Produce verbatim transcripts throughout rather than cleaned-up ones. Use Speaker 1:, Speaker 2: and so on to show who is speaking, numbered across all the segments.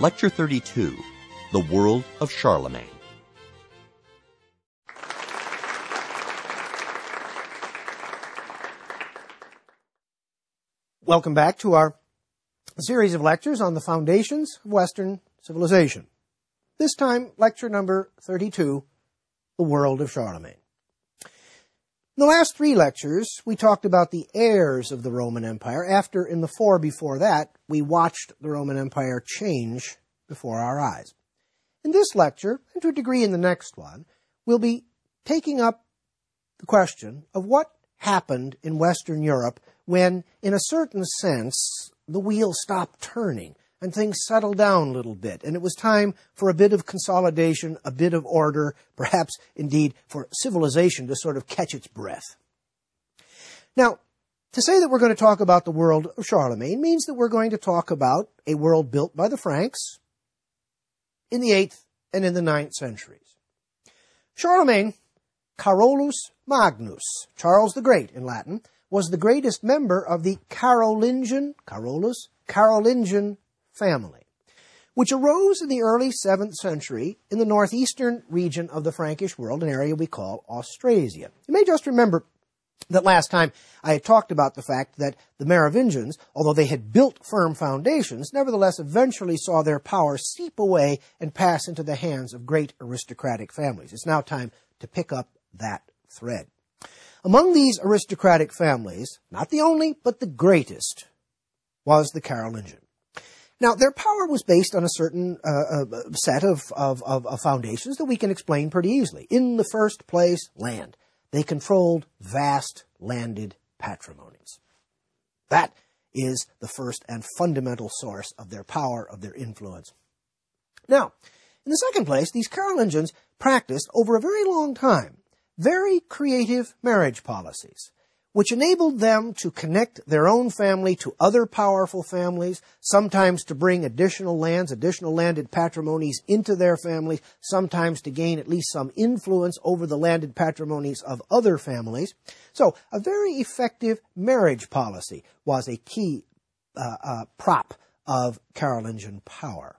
Speaker 1: Lecture thirty-two, The World of Charlemagne.
Speaker 2: Welcome back to our series of lectures on the foundations of Western civilization. This time, lecture number thirty-two, The World of Charlemagne. In the last three lectures, we talked about the heirs of the Roman Empire, after in the four before that, we watched the Roman Empire change before our eyes. In this lecture, and to a degree in the next one, we'll be taking up the question of what happened in Western Europe when, in a certain sense, the wheel stopped turning and things settled down a little bit, and it was time for a bit of consolidation, a bit of order, perhaps, indeed, for civilization to sort of catch its breath. Now, to say that we're going to talk about the world of Charlemagne means that we're going to talk about a world built by the Franks in the eighth and in the ninth centuries. Charlemagne, Carolus Magnus, Charles the Great in Latin, was the greatest member of the Carolingian, Carolus, Carolingian family, which arose in the early seventh century in the northeastern region of the Frankish world, an area we call Austrasia. You may just remember that last time I had talked about the fact that the Merovingians, although they had built firm foundations, nevertheless eventually saw their power seep away and pass into the hands of great aristocratic families. It's now time to pick up that thread. Among these aristocratic families, not the only, but the greatest, was the Carolingian. Now, their power was based on a certain uh, uh, set of, of, of, of foundations that we can explain pretty easily. In the first place, land. They controlled vast landed patrimonies. That is the first and fundamental source of their power, of their influence. Now, in the second place, these Carolingians practiced over a very long time very creative marriage policies, which enabled them to connect their own family to other powerful families, sometimes to bring additional lands, additional landed patrimonies into their families, sometimes to gain at least some influence over the landed patrimonies of other families. So a very effective marriage policy was a key uh, uh, prop of Carolingian power.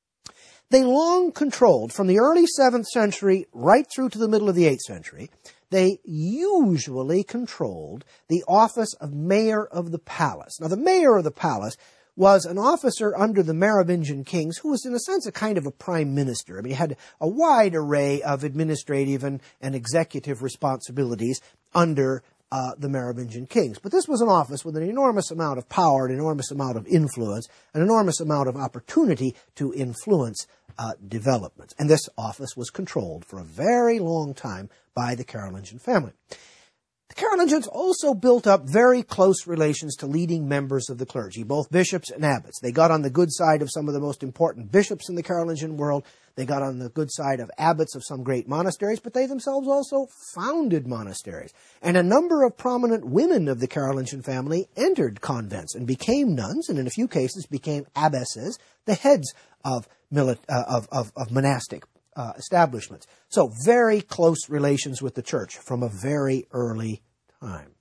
Speaker 2: They long controlled, from the early seventh century right through to the middle of the eighth century, they usually controlled the office of mayor of the palace. Now, the mayor of the palace was an officer under the Merovingian kings who was, in a sense, a kind of a prime minister. I mean, he had a wide array of administrative and, and executive responsibilities under uh, the Merovingian kings. But this was an office with an enormous amount of power, an enormous amount of influence, an enormous amount of opportunity to influence Uh, developments. And this office was controlled for a very long time by the Carolingian family. The Carolingians also built up very close relations to leading members of the clergy, both bishops and abbots. They got on the good side of some of the most important bishops in the Carolingian world. They got on the good side of abbots of some great monasteries, but they themselves also founded monasteries. And a number of prominent women of the Carolingian family entered convents and became nuns, and in a few cases became abbesses, the heads of, mili- uh, of, of, of monastic uh, establishments. So very close relations with the church from a very early time.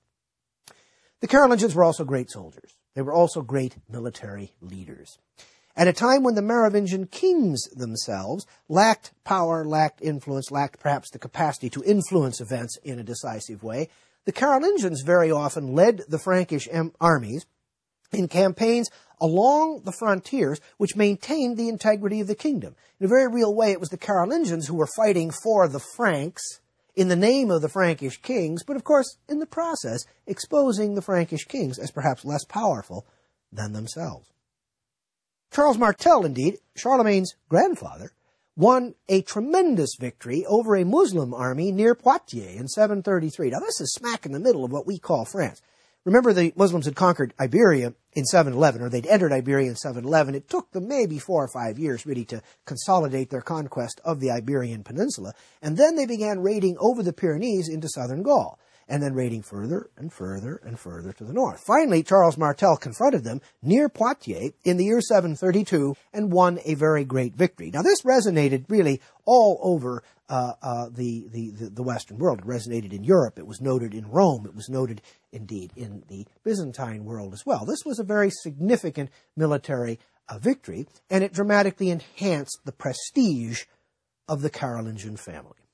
Speaker 2: The Carolingians were also great soldiers. They were also great military leaders. At a time when the Merovingian kings themselves lacked power, lacked influence, lacked perhaps the capacity to influence events in a decisive way, the Carolingians very often led the Frankish em- armies in campaigns along the frontiers which maintained the integrity of the kingdom. In a very real way, it was the Carolingians who were fighting for the Franks in the name of the Frankish kings, but of course, in the process, exposing the Frankish kings as perhaps less powerful than themselves. Charles Martel, indeed, Charlemagne's grandfather, won a tremendous victory over a Muslim army near Poitiers in seven thirty-three. Now, this is smack in the middle of what we call France. Remember, the Muslims had conquered Iberia in seven eleven, or they'd entered Iberia in seven eleven. It took them maybe four or five years, really, to consolidate their conquest of the Iberian Peninsula. And then they began raiding over the Pyrenees into southern Gaul, and then raiding further and further and further to the north. Finally, Charles Martel confronted them near Poitiers in the year seven thirty-two and won a very great victory. Now, this resonated really all over uh, uh, the, the, the Western world. It resonated in Europe. It was noted in Rome. It was noted, indeed, in the Byzantine world as well. This was a very significant military a victory, and it dramatically enhanced the prestige of the Carolingian family.